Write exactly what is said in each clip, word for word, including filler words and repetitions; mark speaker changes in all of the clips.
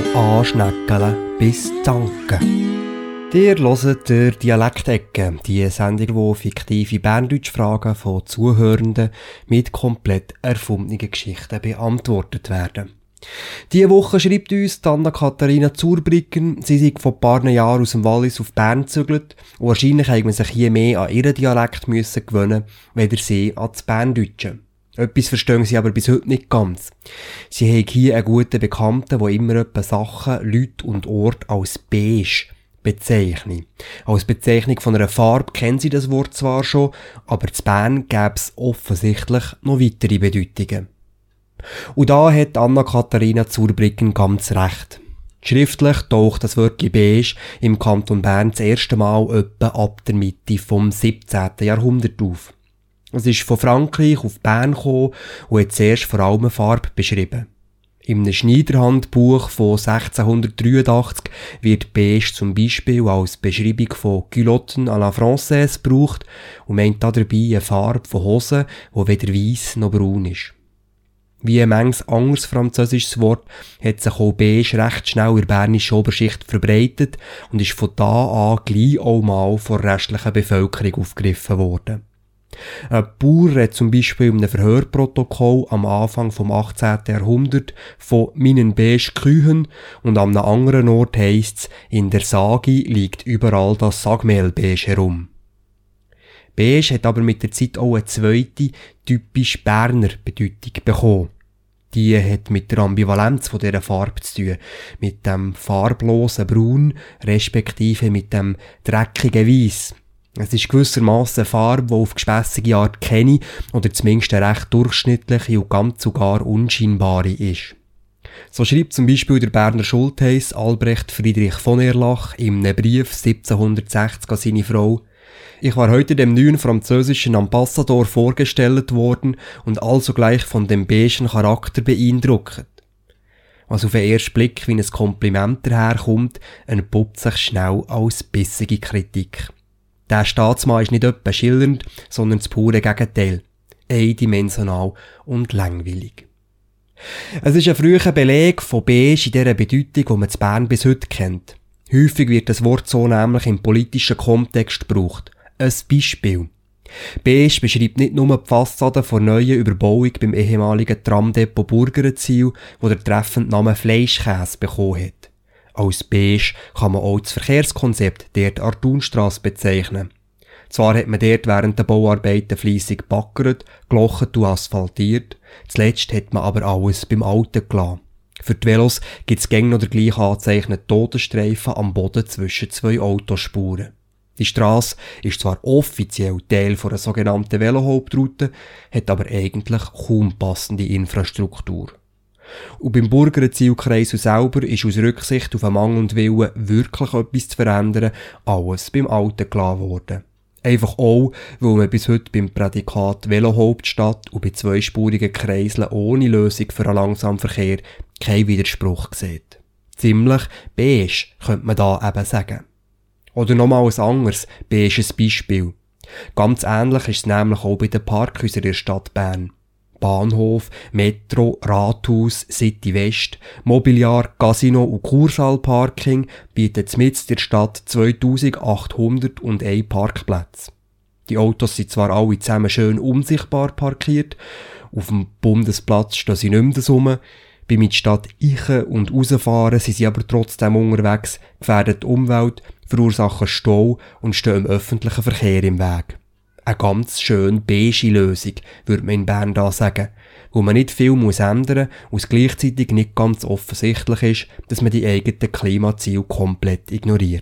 Speaker 1: Anschnäckeln bis Danken. Ihr hört der Dialektecke, die Sendung, wo fiktive Berndeutsch-Fragen von Zuhörenden mit komplett erfundenen Geschichten beantwortet werden. Diese Woche schreibt uns Anna-Katharina Zurbriggen, sie sei vor ein paar Jahren aus dem Wallis auf Bern gezügelt und wahrscheinlich hätte man sich hier mehr an ihren Dialekt müssen gewöhnen, weder sie an das Berndeutsche. Etwas verstehen sie aber bis heute nicht ganz. Sie haben hier einen guten Bekannten, der immer etwa Sachen, Leute und Orte als beige bezeichnet. Als Bezeichnung von einer Farbe kennen sie das Wort zwar schon, aber zu Bern gäbe es offensichtlich noch weitere Bedeutungen. Und da hat Anna-Katharina Zurbriggen ganz recht. Schriftlich taucht das Wörtchen beige im Kanton Bern das erste Mal etwa ab der Mitte vom siebzehnten Jahrhundert auf. Es ist von Frankreich auf Bern gekommen und hat zuerst vor allem eine Farbe beschrieben. In einem Schneiderhandbuch von sechzehnhundertdreiundachtzig wird beige zum Beispiel als Beschreibung von Culotten à la Française gebraucht und meint dabei eine Farbe von Hosen, die weder weiss noch braun ist. Wie ein manches anderes französisches Wort hat sich auch beige recht schnell in der bernischen Oberschicht verbreitet und ist von da an gleich auch mal von der restlichen Bevölkerung aufgegriffen worden. Ein Bauer hat zum Beispiel in einem Verhörprotokoll am Anfang vom achtzehnten Jahrhundert von «meinen beige Kühen» und an einem anderen Ort heisst es, in der Sage liegt überall das Sagmehl beige herum. Beige hat aber mit der Zeit auch eine zweite, typisch Berner Bedeutung bekommen. Die hat mit der Ambivalenz von dieser Farbe zu tun, mit dem farblosen Braun, respektive mit dem dreckigen Weiss. Es ist gewissermaßen eine Farbe, die auf gespässige Art keine oder zumindest eine recht durchschnittliche und ganz sogar unscheinbare ist. So schreibt zum Beispiel der Berner Schultheiss Albrecht Friedrich von Erlach in einem Brief siebzehnhundertsechzig an seine Frau: «Ich war heute dem neuen französischen Ambassador vorgestellt worden und also gleich von dem beigen Charakter beeindruckt.» Was auf den ersten Blick wie ein Kompliment daherkommt, entpuppt sich schnell als bissige Kritik. Der Staatsmann ist nicht etwa schillernd, sondern das pure Gegenteil. Eindimensional und langweilig. Es ist ein früher Beleg von beige in dieser Bedeutung, die man in Bern bis heute kennt. Häufig wird das Wort so nämlich im politischen Kontext gebraucht. Ein Beispiel. Beige beschreibt nicht nur die Fassade der neuen Überbauung beim ehemaligen Tramdepot Burgerenzil, wo der treffende Name Fleischkäse bekommen hat. Als beige kann man auch das Verkehrskonzept der Artunstrasse bezeichnen. Zwar hat man dort während der Bauarbeiten fleissig gebaggert, gelocht und asphaltiert, zuletzt hat man aber alles beim Alten gelassen. Für die Velos gibt es gäng noch der gleich angezeichnete Todesstreifen am Boden zwischen zwei Autospuren. Die Strasse ist zwar offiziell Teil einer sogenannten Velohauptroute, hat aber eigentlich kaum passende Infrastruktur. Und beim Burgerenzilkreis selber ist aus Rücksicht auf einen Mangel und Willen, wirklich etwas zu verändern, alles beim Alten gelassen worden. Einfach auch, weil man bis heute beim Prädikat Velohauptstadt und bei zweispurigen Kreiseln ohne Lösung für einen langsamen Verkehr keinen Widerspruch sieht. Ziemlich beige, könnte man da eben sagen. Oder nochmal ein anderes, beiges Beispiel. Ganz ähnlich ist es nämlich auch bei den Parkhäusern in der Stadt Bern. Bahnhof, Metro, Rathaus, City West, Mobiliar, Casino und Kursaalparking bieten mitten in der Stadt zweitausendachthunderteins Parkplätze. Die Autos sind zwar alle zusammen schön unsichtbar parkiert, auf dem Bundesplatz stehen sie nicht mehr rum, beim in die Stadt ein- und rausfahren sind sie aber trotzdem unterwegs, gefährden die Umwelt, verursachen Stau und stehen im öffentlichen Verkehr im Weg. Eine ganz schön beige Lösung, würde man in Bern da sagen, wo man nicht viel muss ändern und es gleichzeitig nicht ganz offensichtlich ist, dass man die eigenen Klimaziele komplett ignoriert.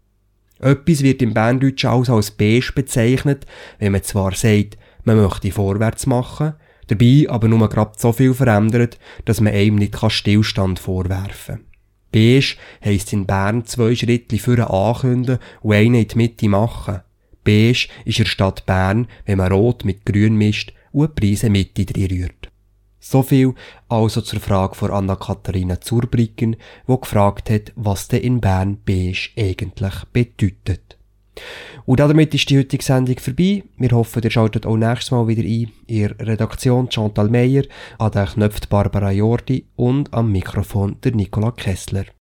Speaker 1: Etwas wird im Berndeutschen auch als beige bezeichnet, wenn man zwar sagt, man möchte vorwärts machen, dabei aber nur gerade so viel verändert, dass man einem nicht Stillstand vorwerfen kann. Beige heisst in Bern zwei Schritte vorne ankündigen und einen in die Mitte machen. Beige ist in der Stadt Bern, wenn man Rot mit Grün mischt und die Preise Mitte rührt. So viel also zur Frage von Anna-Katharina Zurbriggen, die gefragt hat, was denn in Bern beige eigentlich bedeutet. Und damit ist die heutige Sendung vorbei. Wir hoffen, ihr schaltet auch nächstes Mal wieder ein. In der Redaktion Chantal Meyer, an den Knöpfen Barbara Jordi und am Mikrofon der Nicola Kessler.